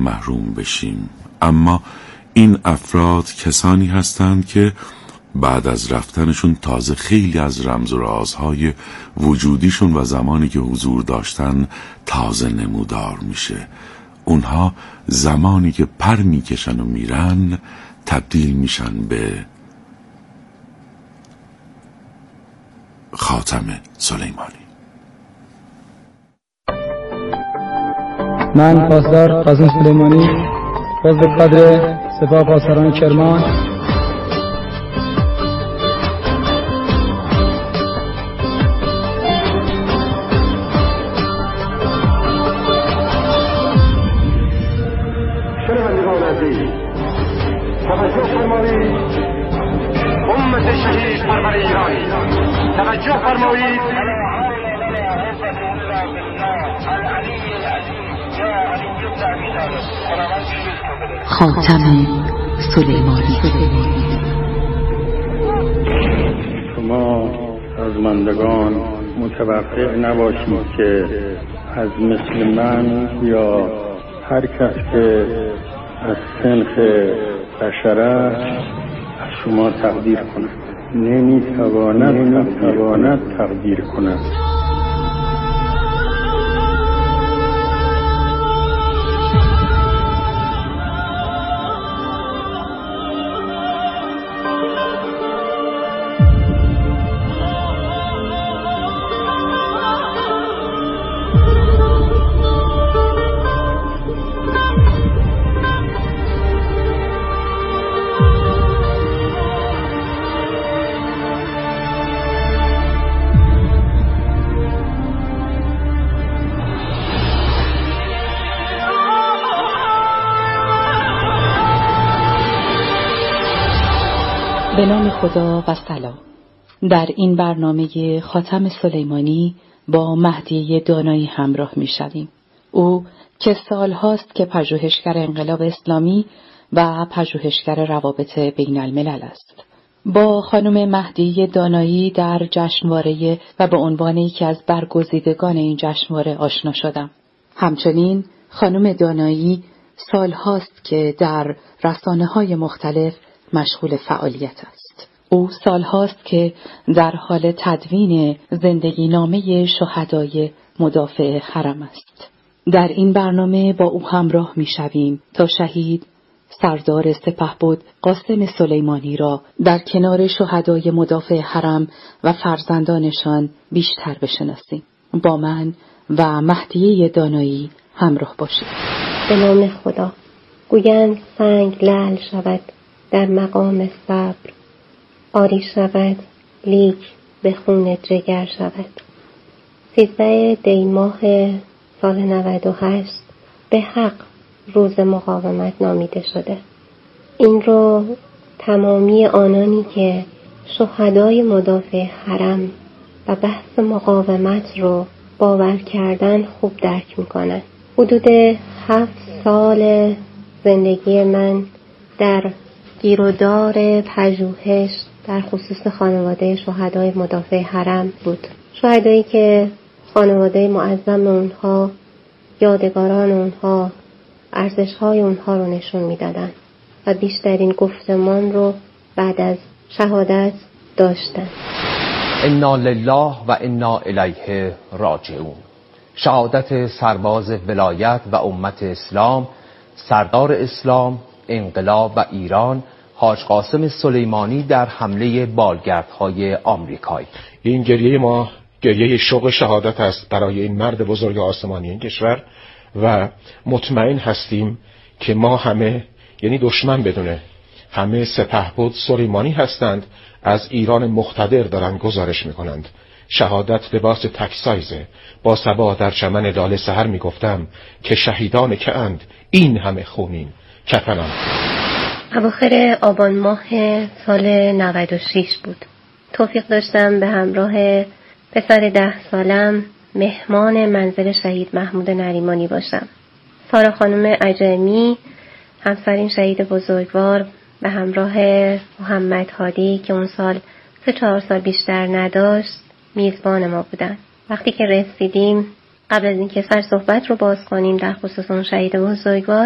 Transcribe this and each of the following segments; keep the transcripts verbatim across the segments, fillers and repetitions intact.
محروم بشیم. اما این افراد کسانی هستند که بعد از رفتنشون تازه خیلی از رمز و رازهای وجودیشون و زمانی که حضور داشتن تازه نمودار میشه. اونها زمانی که پر میکشن و میرن تبدیل میشن به خاتم سلیمانی. من پاسدار قاسم سلیمانی، عضو کادر سپاه پاسداران کرمان، توجه فرمایید امت شهید پرور ایرانی، توجه فرمایید خاتم سلیمانی. شما سازماندگان متوقع نباشید که از مثل من یا هر کس که از سنخ بشرت از شما تقدیر کند. نمیتواند نمیتواند تقدیر کند. به نام خدا و سلام. در این برنامه خاتم سلیمانی با مهدی دانایی همراه می شویم. او که سال هاست که پژوهشگر انقلاب اسلامی و پژوهشگر روابط بین الملل است. با خانم مهدی دانایی در جشنواره و به عنوان یکی از برگزیدگان این جشنواره آشنا شدم. همچنین خانم دانایی سال هاست که در رسانه‌های مختلف مشغول فعالیت است. او سال هاست که در حال تدوین زندگی نامه شهدای مدافع حرم است. در این برنامه با او همراه می شویم تا شهید سردار سپهبد قاسم سلیمانی را در کنار شهدای مدافع حرم و فرزندانشان بیشتر بشناسیم. با من و مهدی دانایی همراه باشید. به نام خدا. گویند سنگ لعل شود در مقام صبر، آری شود لیک به خون جگر شود. سیزده دی ماه سال نود و هشت به حق روز مقاومت نامیده شده. این رو تمامی آنانی که شهدای مدافع حرم و بحث مقاومت رو باور کردن خوب درک میکنن. حدود هفت سال زندگی من در گیرودار پژوهش در خصوص خانواده شهدای مدافع حرم بود. شهدایی که خانواده معظم اونها، یادگاران اونها، ارزش‌های اونها رو نشون میدادن و بیشترین گفتمان رو بعد از شهادت داشتن. انا لله و انا الیه راجعون. شهادت سرباز ولایت و امت اسلام، سردار اسلام، انقلاب و ایران، حاج قاسم سلیمانی در حمله بالگردهای آمریکایی. این گریه ما گریه شوق شهادت است برای این مرد بزرگ آسمانی این کشور و مطمئن هستیم که ما همه، یعنی دشمن بدونه، همه سپهبد سلیمانی هستند، از ایران مقتدر دارن گزارش میکنند. شهادت لباس تکسایزه. با صبا در چمن لاله سحر میگفتم که شهیدان که اند این همه خونین کفنم. اواخر آبان ماه سال نود و شش بود. توفیق داشتم به همراه پسر ده سالم مهمان منزل شهید محمود نریمانی باشم. سارا خانم عجمی، همسرین شهید بزرگوار، به همراه محمد هادی که اون سال سه چهار سال بیشتر نداشت میزبان ما بودن. وقتی که رسیدیم، قبل از اینکه سر صحبت رو باز کنیم در خصوص اون شهید بزرگوار،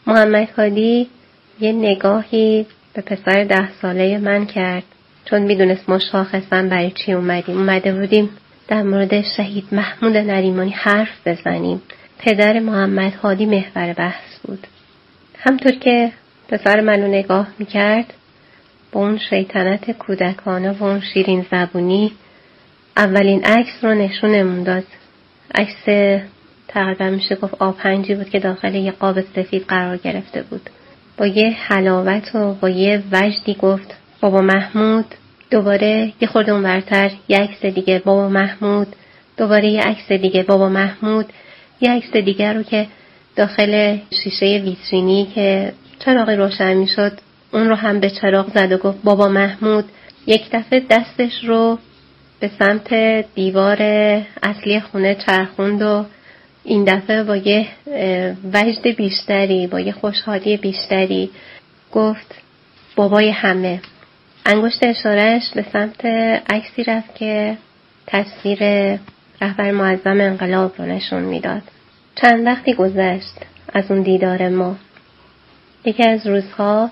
محمد هادی یه نگاهی به پسر ده ساله من کرد، چون میدونست ما شاخصا برای چی اومدیم. اومده بودیم در مورد شهید محمود نریمانی حرف بزنیم. پدر محمد هادی محور بحث بود. همطور که پسر منو نگاه میکرد با اون شیطنت کودکانه و اون شیرین زبونی اولین عکس رو نشونمون داد. عکس تقریبا میشه گفت آبپنجی بود که داخل یه قاب سفید قرار گرفته بود. با یه حلاوت و با یه وجدی گفت بابا محمود. دوباره یه خورده اون برتر یه عکس دیگه بابا محمود. دوباره یه عکس دیگه بابا محمود. یه عکس دیگه رو که داخل شیشه ویترینی که چراغی روشن میشد اون رو هم به چراغ زد و گفت بابا محمود. یک دفعه دستش رو به سمت دیوار اصلی خونه چرخوند و این دفعه با یه وجد بیشتری، با یه خوشحالی بیشتری گفت بابای همه. انگشت اشارهش به سمت عکسی رفت که تصویر رهبر معظم انقلاب رو نشون میداد. چند وقتی گذشت از اون دیدار ما. یکی از روزها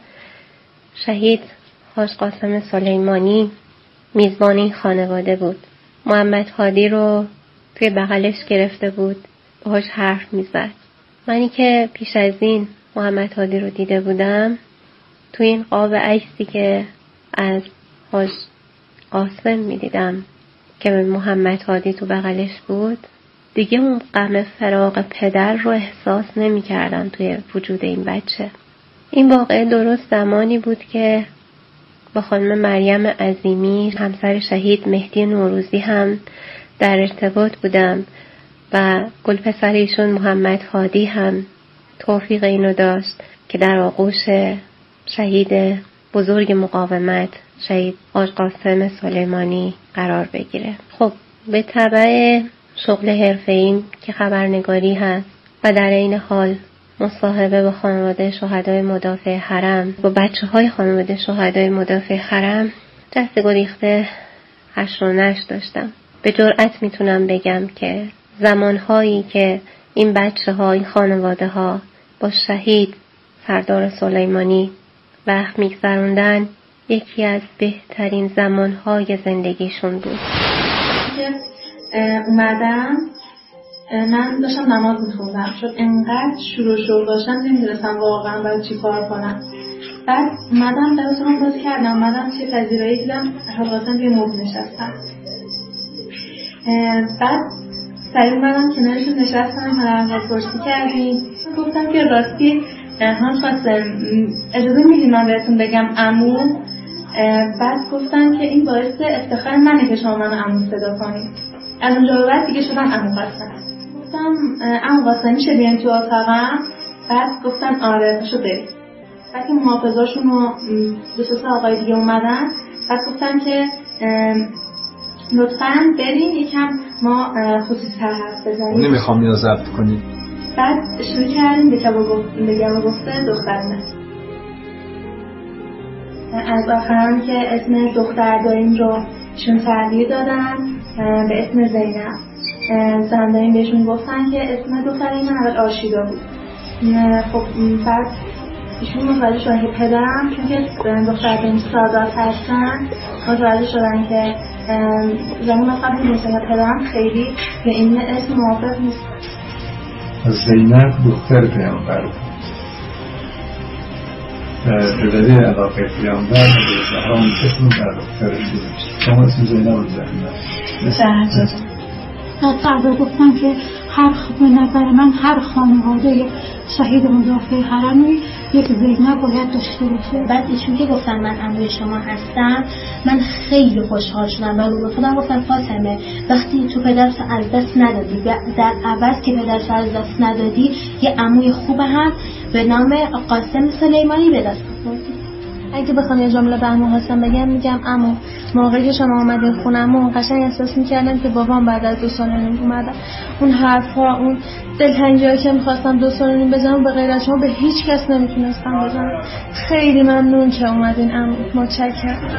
شهید حاج قاسم سلیمانی میزبان این خانواده بود. محمد هادی رو توی بغلش گرفته بود، باهاش حرف میزد. منی که پیش از این محمد هادی رو دیده بودم، توی این قاب عکسی که از حاج قاسم میدیدم که به محمد هادی تو بغلش بود، دیگه اون غم فراق پدر رو احساس نمی کردم توی وجود این بچه. این واقعه درست زمانی بود که با خانم مریم عظیمی همسر شهید مهدی نوروزی هم در ارتباط بودم و گل پسر ایشون محمد هادی هم توفیق اینو داشت که در آغوش شهید بزرگ مقاومت شهید حاج قاسم سلیمانی قرار بگیره. خب به تبع شغل حرفه‌ایم که خبرنگاری هست و در این حال مصاحبه با خانواده شهدای مدافع حرم با بچه های خانواده شهدای مدافع حرم دست گریخته هش و نش داشتم. به جرئت میتونم بگم که زمانهایی که این بچه ها، این خانواده ها با شهید سردار سلیمانی وقت میگذروندن یکی از بهترین زمانهای زندگیشون بود. اومدم من داشتم نماز میخوندم، شد انقدر شروع شروع داشتم نمیدونستم واقعا باید چی کار کنم. بعد اومدم درستم باز کردم، اومدم چه پذیرایی دیدم حاج قاسم توی موز نشستم. بعد سریع اومدم کنارشون نشستم، حالا پرسی کردیم. گفتم که راستی حاج قاسم اجازه میدین من بهتون بگم عمو؟ بعد گفتن که این باعث افتخار منه که شما منو عمو صدا کنید. از اونجا به بعد دیگه شدن عمو قاسم. گفتم عمو قاسم میشه بیان تو اتاقم؟ بعد گفتن آره پاشو بریم. بعد که محافظاشون و دو سه آقای دیگه اومدن، بعد گفتن که لطفاً بریم یکم ما خصوصی‌تر حرف بزنیم. نمیخوام اینو ضبط کنید. بعد شروع کردیم به گفتن گفته دخترونه. از آخران که اسم دختر داریم رو شون تغییر دادن به اسم زینب. زن داریم بهشون گفتن که اسم دختر این اول آشیدا بود. خب بعد ایشون متوجه شدن که پدرم چون که دختر داریم سادات هستن متوجه شدن که زمان قبل نیستن و پدرم خیلی به این اسم موافق نیست. زینب دختر پیامبر بود. به دلیل علاقه پیامبر به زهرا اون اسم بر دخترش گذاشت. شما اسم زینب رو زهرا فردا گفتن که هر به نظر من هر خانواده شهید مدافع حرمی یک زینب باید داشته باشه. بعد ایشون که گفتن من عموی شما هستم من خیلی خوشحال شدم و به خودم گفتم فاطمه وقتی تو پدرت از دست ندادی در عوض که پدرت از دست ندادی یه عموی خوب هم به نام قاسم سلیمانی به دست آوردی. اگه بخوام یه جمله به عمو حسن بگم میگم عمو موقعی که شما اومدین خونمون قشنگ احساس میکردم که بابام بعد از دو سال و نیم اومدن. اون حرفا اون دلتنگی‌هایی که میخواستم دو سال و نیم بزنم به غیر از شما به هیچ کس نمیتونستم بزنم. خیلی ممنون که اومدین عمو. متشکرم.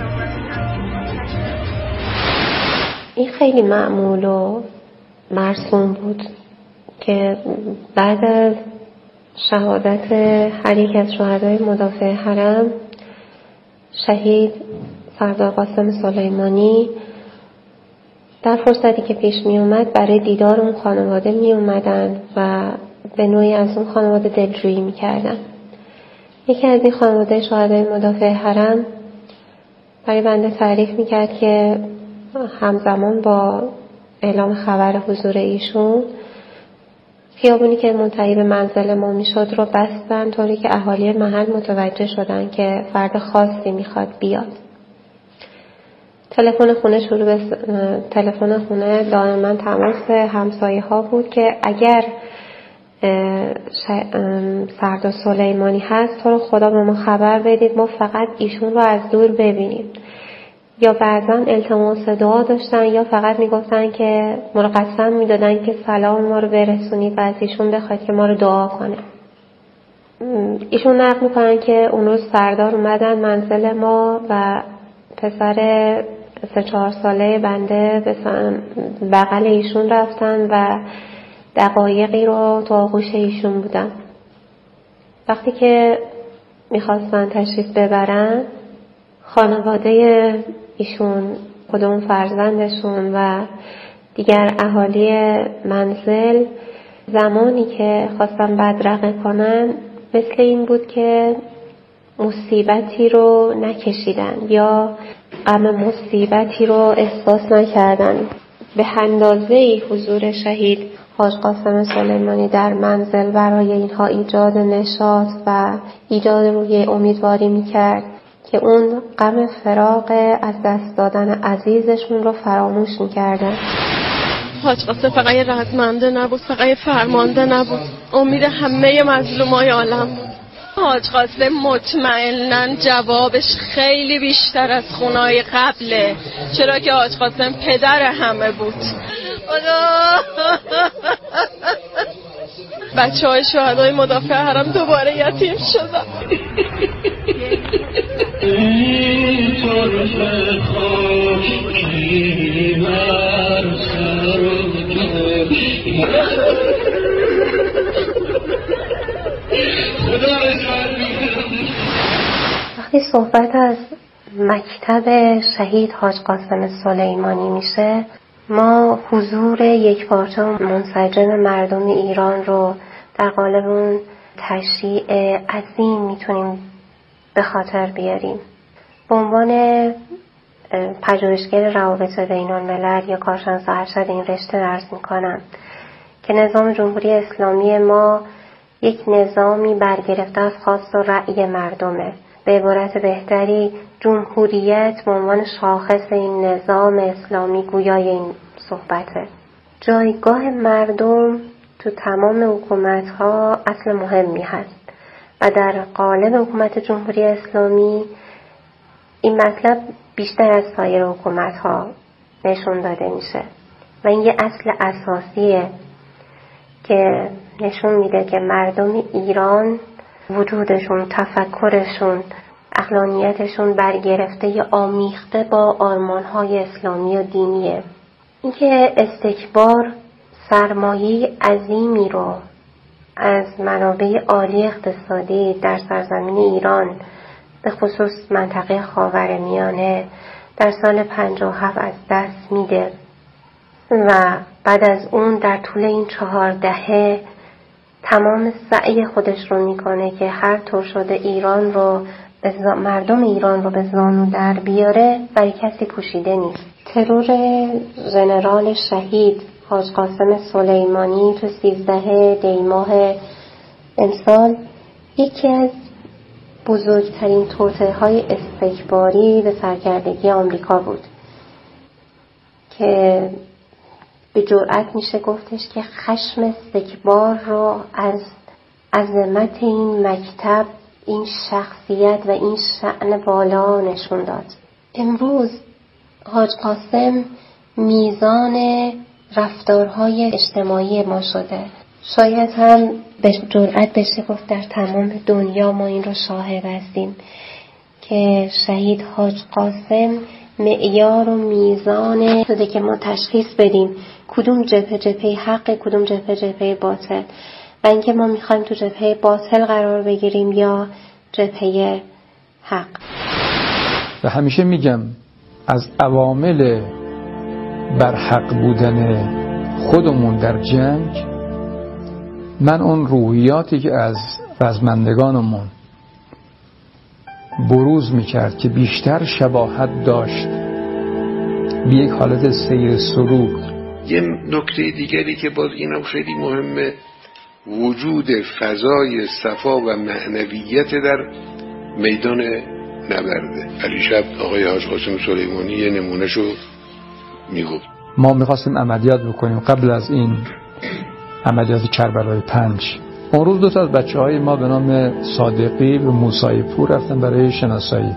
این خیلی معمول و مرسوم بود که بعد از شهادت هر یک از شهدای مدافع حرم، شهید سردار قاسم سلیمانی، در فرصتی که پیش می اومد برای دیدار اون خانواده می اومدن و به نوعی از اون خانواده دلجویی می کردن. یکی از این خانواده شهدای مدافع حرم برای بنده تعریف می کرد که همزمان با اعلام خبر حضور ایشون خیابونی که منتهی به منزل ما می شد رو بستن، طوری که اهالی محل متوجه شدن که فرد خاصی می خواد بیاد. تلفن خونه شروع به تلفن خونه دائما تماس همسایه ها بود که اگر سردار سلیمانی هست تو رو خدا به ما خبر بدید، ما فقط ایشون رو از دور ببینیم. یا بعضا التماس دعا داشتن یا فقط میگفتن که ما رو قسم میدادن که سلام ما رو برسونید و از ایشون بخواید که ما رو دعا کنه. ایشون نقل میکنن که اون روز سردار اومدن منزل ما و پسر سه چهار ساله بنده به بغل ایشون رفتن و دقایقی رو تو آغوش ایشون بودن. وقتی که میخواستن تشریف ببرن، خانواده ایشون، خودمون فرزندشون و دیگر اهالی منزل زمانی که خواستن بدرقه کنن مثل این بود که مصیبتی رو نکشیدن یا غم مصیبتی رو احساس نکردن. به اندازه‌ای حضور شهید حاج قاسم سلیمانی در منزل برای اینها ایجاد نشاط و ایجاد روحیه امیدواری میکرد که اون غم فراق از دست دادن عزیزشون رو فراموش میکردن. حاج قاسم فقط یه رزمنده نبود، فقط یه فرمانده نبود، امید همه مظلومای عالم بود. حاج قاسم مطمئناً جوابش خیلی بیشتر از خونای قبله، چرا که حاج قاسم پدر همه بود. بچه های شهدای مدافع حرم دوباره یتیم شدن. وقتی صحبت از مکتب شهید حاج قاسم سلیمانی میشه، ما حضور یک پارچه منسجم مردم ایران رو در قالب اون تشریع عظیم میتونیم به خاطر بیاریم. به عنوان پژوهشگر روابط بین الملل یا کارشناس ارشد این رشته درس میکنم که نظام جمهوری اسلامی ما یک نظامی برگرفته از خواست و رأی مردمه. به عبارت بهتری جمهوریت به عنوان شاخص این نظام اسلامی گویای این صحبته. جایگاه مردم تو تمام حکومت‌ها اصل مهمی هست و در قالب حکومت جمهوری اسلامی این مطلب بیشتر از سایر حکومت‌ها نشون داده میشه و این یه اصل اساسیه که نشون میده که مردم ایران وجودشون، تفکرشون، عقلانیتشون برگرفته یا آمیخته با آرمان‌های اسلامی و دینیه. اینکه استکبار سرمایه عظیمی رو از منابع عالی اقتصادی در سرزمین ایران به خصوص منطقه خاورمیانه در سال پنجاه و هفت از دست میده و بعد از اون در طول این چهار دهه تمام سعی خودش رو میکنه که هر طور شده ایران رو مردم ایران رو به زانو در بیاره، برای کسی پوشیده نیست. ترور ژنرال شهید حاج قاسم سلیمانی تو سیزده دی ماه امسال یکی از بزرگترین توطئه‌های استکباری به سرکردگی آمریکا بود که به جرئت میشه گفتش که خشم استکبار رو از عظمت این مکتب، این شخصیت و این شأن بالا نشون داد. امروز حاج قاسم میزان رفتارهای اجتماعی ما شده. شاید هم به جرئت بشه گفت در تمام دنیا ما این رو شاهد هستیم که شهید حاج قاسم معیار و میزان شده که ما تشخیص بدیم کدوم جبهه جبهه حق، کدوم جبهه جبهه باطل. و اینکه ما میخوایم تو جبهه باطل قرار بگیریم یا جبهه حق. و همیشه میگم از عوامل بر حق بودن خودمون در جنگ، من اون روحیاتی که از رزمندگانمون بروز میکرد که بیشتر شباهت داشت به یک حالت سیر سلوک. یه نکته دیگری که باز اینم خیلی مهمه، وجود فضای صفا و معنویت در میدان نبرده. علی شب آقای حاج قاسم سلیمانی یه نمونهشو میگفت. ما میخواستیم عملیات بکنیم قبل از این عملیات کربلای پنج. اون روز دو تا از بچه های ما به نام صادقی و موسی پور رفتن برای شناسایی،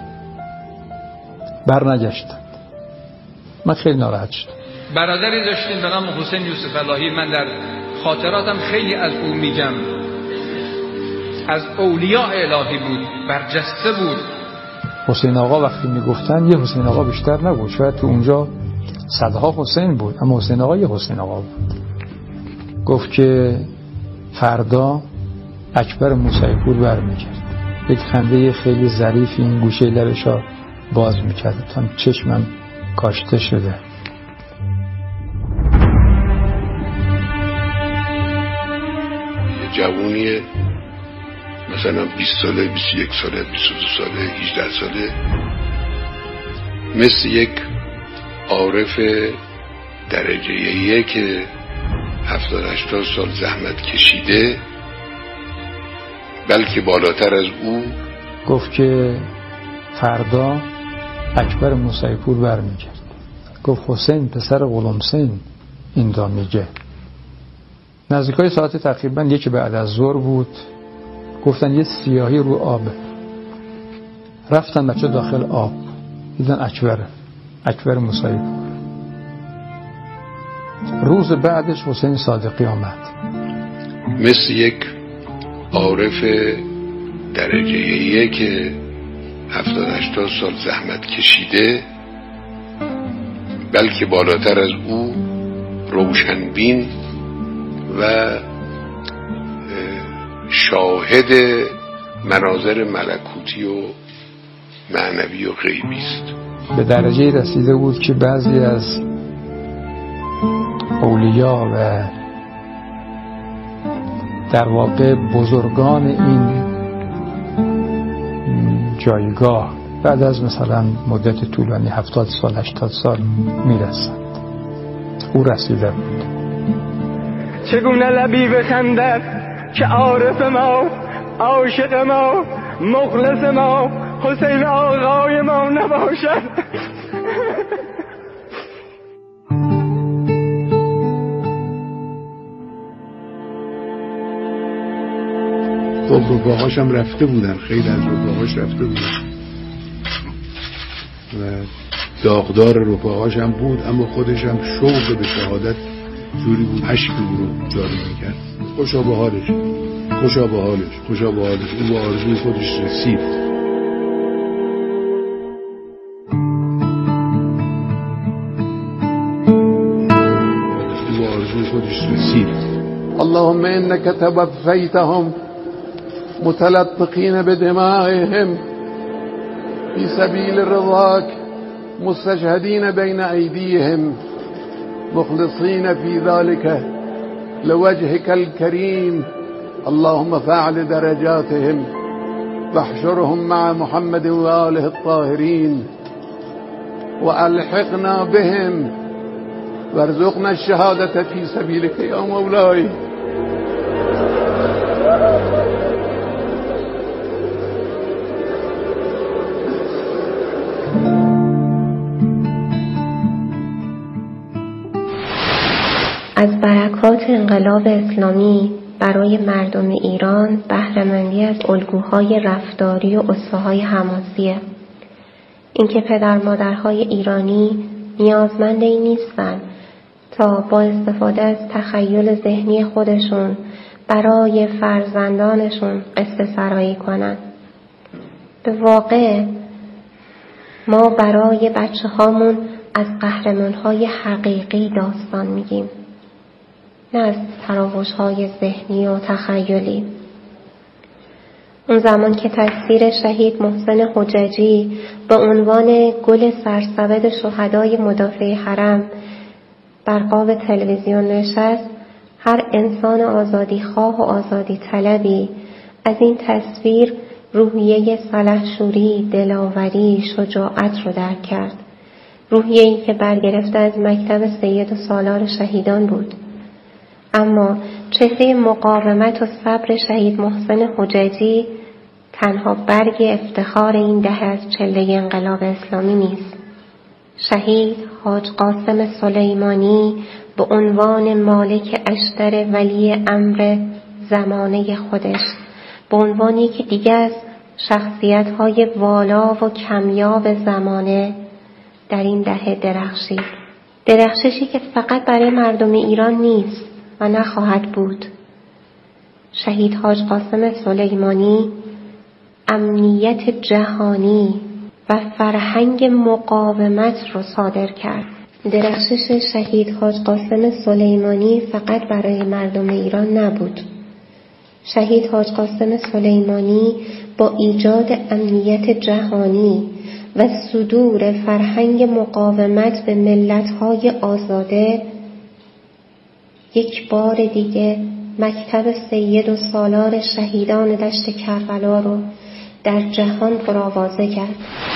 بر نگشتن. من خیلی ناراحت شدم. برادری داشتیم به نام حسین یوسف الهی، من در خاطراتم خیلی از او میگم. از اولیاء الهی بود، برجسته بود. حسین آقا وقتی میگفتن یه حسین آقا بیشتر نبود، شاید تو اونجا صدها حسین بود، اما حسین آقا یه حسین آقا بود. گفت که فردا اکبر موسی پور برمیگرد. یک خنده خیلی ظریفی این گوشه لبشا باز میکرد تا چشمم کاشته شده. جوونی مثلا بیست ساله، بیست و یک ساله، بیست و دو ساله، هجده ساله، مثل یک عارف درجه یک هفتاد هشتاد سال زحمت کشیده، بلکه بالاتر از او. گفت که فردا اکبر موسی پور برمیگرد. گفت حسین پسر غلامسین این دا میگه. نزدیکای ساعت تقریبا یک بعد از ظهر بود. گفتن یه سیاهی رو آب. رفتن بچه داخل آب، دیدن اکبر اکبر موسی پور. روز بعدش حسین صادقی آمد. مثل یک عارف درجه یک هفتاد هشتاد سال زحمت کشیده، بلکه بالاتر از او روشنبین و شاهد مناظر ملکوتی و معنوی و غیبی است. به درجه رسیده بود که بعضی از اولیا و در واقع بزرگان این جایگاه بعد از مثلا مدت طولانی هفتاد سال هشتاد سال میرسند. او رسیده بود. چگونه لبی بخندد که عارف ما، عاشق ما، مخلص ما، حسین آقای ما نباشد. خب رفاقاش هم رفته بودن، خیلی از رفاقاش رفته بودن و داغدار رفاقاش هم بود، اما خودش هم شوق به شهادت جوری بود عشق او رو جاری میکرد. خوشا به حالش، خوشا به حالش، خوشا به حالش. او به آرزوی خودش رسید. او به آرزوی خودش رسید. اللهم انك توفيتهم متلطخين بدمائهم في سبيل رضاك مستشهدين بين أيديهم مخلصين في ذلك لوجهك الكريم. اللهم فاعل درجاتهم واحشرهم مع محمد وآله الطاهرين وألحقنا بهم وارزقنا الشهادة في سبيلك يا مولاي. از برکات انقلاب اسلامی برای مردم ایران بهره‌مندی از الگوهای رفتاری و اسوه‌های حماسیه. اینکه پدر مادرهای ایرانی نیازمند این نیستن تا با استفاده از تخیل ذهنی خودشون برای فرزندانشون قصه سرایی کنن. به واقع ما برای بچه هامون از قهرمانهای حقیقی داستان میگیم. نه از تراوش‌های ذهنی و تخیلی. اون زمان که تصویر شهید محسن حججی به عنوان گل سرسبد شهدای مدافع حرم بر قاب تلویزیون نشست، هر انسان آزادی خواه و آزادی طلبی از این تصویر روحیه سلحشوری، دلاوری، شجاعت رو درک کرد. روحیه‌ای که برگرفته از مکتب سید و سالار شهیدان بود. اما چهره مقاومت و صبر شهید محسن حججی تنها برگ افتخار این دهه از چله انقلاب اسلامی نیست. شهید حاج قاسم سلیمانی به عنوان مالک اشتر ولی امر زمانه خودش، به عنوانی که دیگه از شخصیت‌های والا و کمیاب زمانه در این دهه درخشید. درخششی که فقط برای مردم ایران نیست و نخواهد بود. شهید حاج قاسم سلیمانی امنیت جهانی و فرهنگ مقاومت رو صادر کرد. درخشش شهید حاج قاسم سلیمانی فقط برای مردم ایران نبود. شهید حاج قاسم سلیمانی با ایجاد امنیت جهانی و صدور فرهنگ مقاومت به ملت‌های آزاده یک بار دیگه مکتب سید و سالار شهیدان دشت کربلا رو در جهان پرآوازه کرد.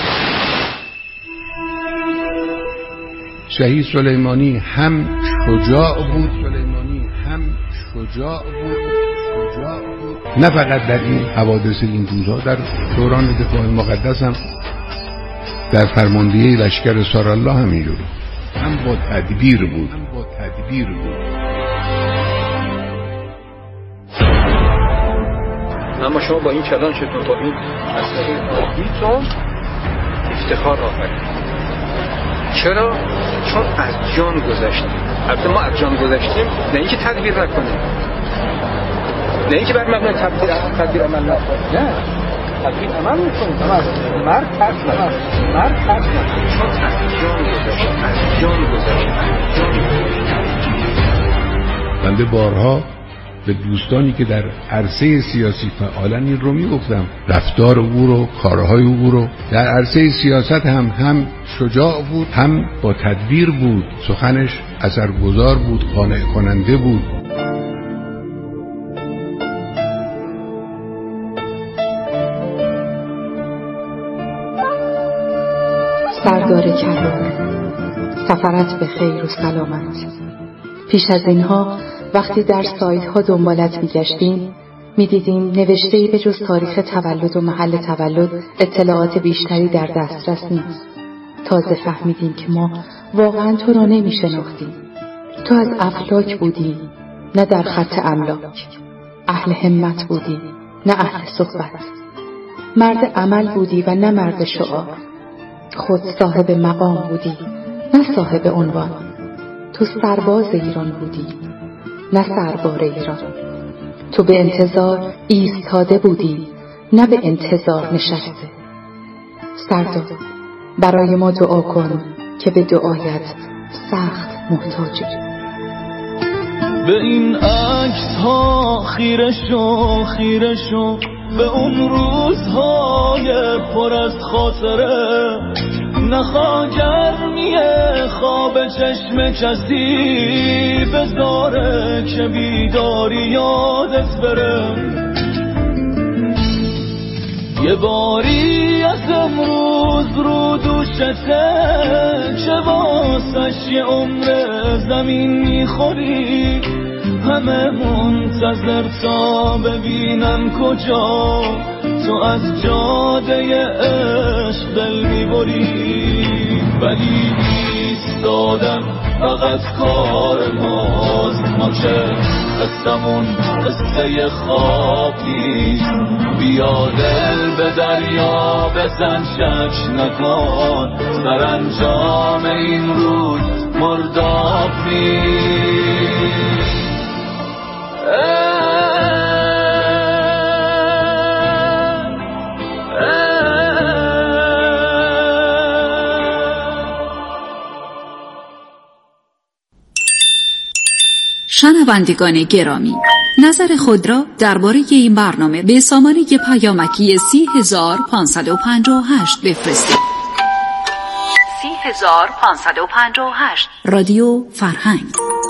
شهید سلیمانی هم شجاع بود، سلیمانی هم شجاع بود، شجاع بود. نه فقط در این حوادث این روزها، در دوران دفاع مقدس هم، در فرماندهی لشکر سارالله هم اینجوری، هم با تدبیر بود، هم با تدبیر بود. اما شما با این کلانشتون، با این مسئله آبیتون افتخار آفرید. چرا؟ چون از جان گذشتیم. البته ما از جان گذشتیم، نه اینکه تدبیر نکنیم، نه اینکه بر مبنای تدبیر تدبیر عمل نکنیم، نه، تدبیر عمل میکنیم. مرد ترس نکنیم، مرد ترس نکنیم، چون از جان گذشتیم، از جان گذشتیم. بنده بارها به دوستانی که در عرصه سیاسی فعالن این رو میگفتم، رفتار او رو، کارهای او رو. در عرصه سیاست هم هم شجاع بود، هم با تدبیر بود. سخنش اثرگذار بود، قانع کننده بود. سردار کلام، سفرت به خیر و سلامت. پیش از اینها وقتی در سایت ها دنبالت می گشتیم می دیدیم نوشته‌ای به جز تاریخ تولد و محل تولد اطلاعات بیشتری در دسترس نیست. تازه فهمیدیم که ما واقعا تو را نمی شناختیم. تو از افلاک بودی، نه در خط املاک. اهل همت بودی، نه اهل صحبت. مرد عمل بودی و نه مرد شعار. خود صاحب مقام بودی، نه صاحب عنوان. تو سرباز ایران بودی، نه سربار ایران. تو به انتظار ایستاده بودی، نه به انتظار نشسته. سردار، برای ما دعا کن که به دعایت سخت محتاجی. به این عکس ها خیره شو، خیره شو به اون روزهای پر از خاطره. نخوا گرمی خواب چشم کسی بذاره که بیداری یادت بره. یه باری از امروز رو دوشته که واسش یه عمر زمین میخوری. همه منتظر تا ببینن کجا تو از جاده عشق دل میبری. ولی ایستادن فقط کار ماست، ما که قصمون قصه خواب نیست. بیا دل به دریا بزن، شک نکن سرانجام این روز مرداب نیست. شنوندگان گرامی، نظر خود را درباره این برنامه به سامانه پیامکی سی هزار پانصد و پنجاه و هشت بفرستید. سی هزار پانصد و پنجاه و هشت رادیو فرهنگ.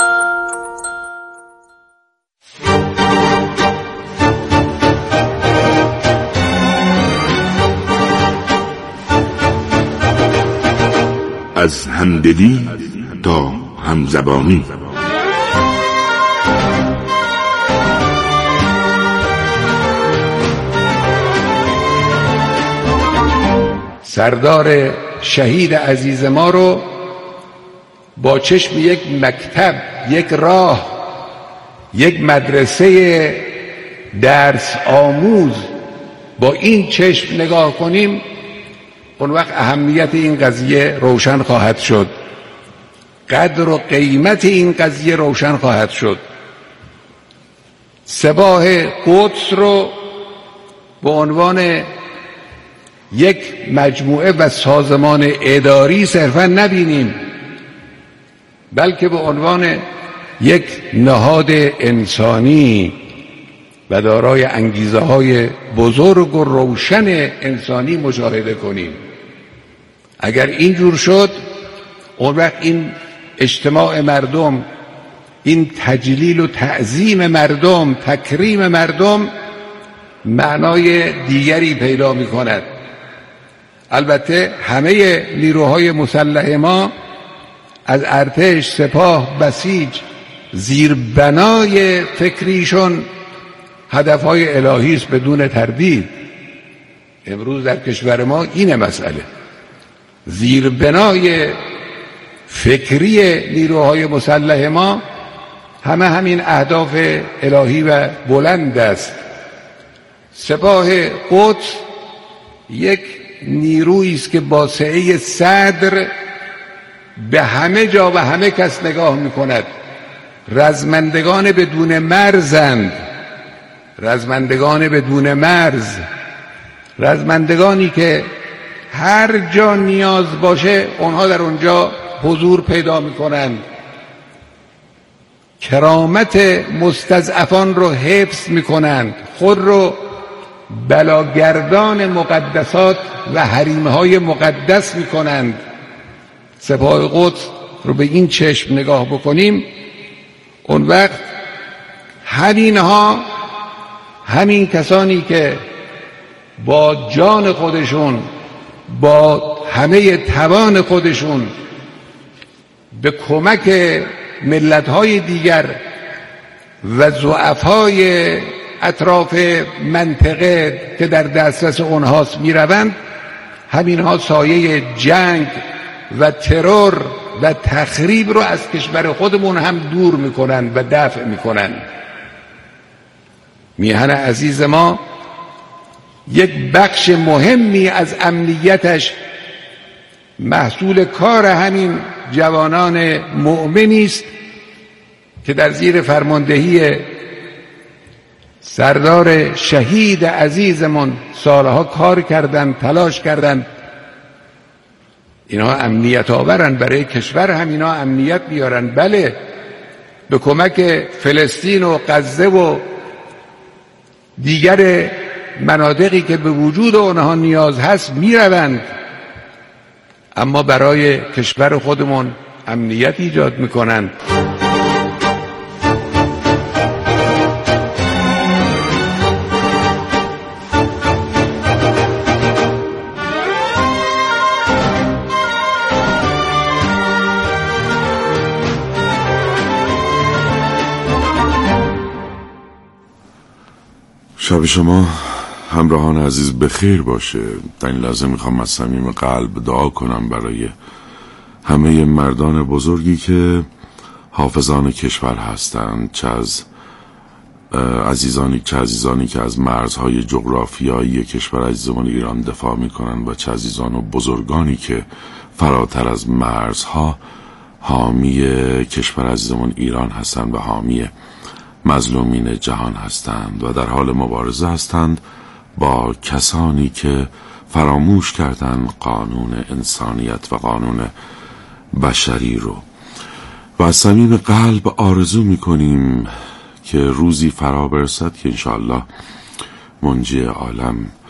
از همدلی تا همزبانی. سردار شهید عزیز ما رو با چشم یک مکتب، یک راه، یک مدرسه درس آموز با این چشم نگاه کنیم، اون وقت اهمیت این قضیه روشن خواهد شد، قدر و قیمت این قضیه روشن خواهد شد. سپاه قدس رو به عنوان یک مجموعه و سازمان اداری صرفا نبینیم، بلکه به عنوان یک نهاد انسانی و دارای انگیزه های بزرگ و روشن انسانی مشاهده کنیم. اگر اینجور شد، اون وقت این اجتماع مردم، این تجلیل و تعظیم مردم، تکریم مردم معنای دیگری پیدا می کند. البته همه نیروهای مسلح ما از ارتش، سپاه، بسیج، زیربنای فکریشون هدفهای الهی است بدون تردید. امروز در کشور ما این مسئله، زیربنای فکری نیروهای مسلح ما همه همین اهداف الهی و بلند است. سپاه قدس یک نیرویی است که با سعه صدر به همه جا و همه کس نگاه می‌کند. رزمندگان بدون مرزند، رزمندگان بدون مرز، رزمندگانی که هر جا نیاز باشه اونها در اونجا حضور پیدا می‌کنند. کرامت مستضعفان رو حفظ می‌کنند، خود رو بلاگردان مقدسات و حریم‌های مقدس می‌کنند. سپاه قدس رو به این چشم نگاه بکنیم، اون وقت همینها، همین کسانی که با جان خودشون، با همه توان خودشون به کمک ملت‌های دیگر و ضعفای اطراف منطقه که در دسترس اونهاست میروند، همینها سایه جنگ و ترور و تخریب رو از کشور خودمون هم دور میکنن و دفع میکنن. میهن عزیز ما یک بخش مهمی از امنیتش محصول کار همین جوانان مؤمنی است که در زیر فرماندهی سردار شهید عزیزمون سالها کار کردند، تلاش کردند. اینا امنیت آورن برای کشور، هم اینا امنیت بیارن. بله، به کمک فلسطین و غزه و دیگر مناطقی که به وجود اونها نیاز هست میروند، اما برای کشور خودمون امنیت ایجاد میکنند. شب شما همراهان عزیز بخیر باشه. در این لحظه میخوام از صمیم قلب دعا کنم برای همه مردان بزرگی که حافظان کشور هستند، چه از عزیزانی چه عزیزانی که از مرزهای جغرافیایی کشور عزیزمان ایران دفاع میکنن و چه عزیزان و بزرگانی که فراتر از مرزها حامی کشور عزیزمان ایران هستند و حامی مظلومین جهان هستند و در حال مبارزه هستند با کسانی که فراموش کردن قانون انسانیت و قانون بشری رو. و از صمیم قلب آرزو میکنیم که روزی فرا برسد که انشاءالله منجی عالم